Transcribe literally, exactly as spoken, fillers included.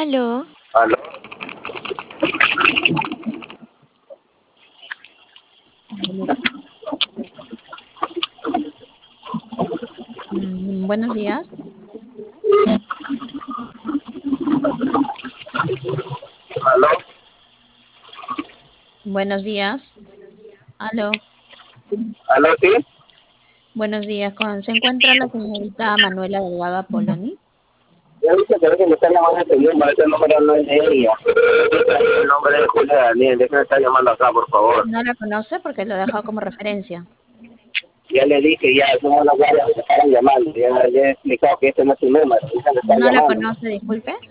Aló. Aló. Mm, buenos días. Aló. Buenos días. Aló. Aló, sí. Buenos días. Con, ¿se encuentra la señorita Manuela Delgado Apoloni? Yo dice que que me está llamando este número, este número no es de ella. El nombre de Julia Daniel, déjame estar llamando acá, por favor. No la conoce porque lo he dejado como referencia. Ya le dije, ya, somos las guardias que me están llamando. Ya le he explicado que este no es su número, déjame estar No la llamando. conoce, disculpe.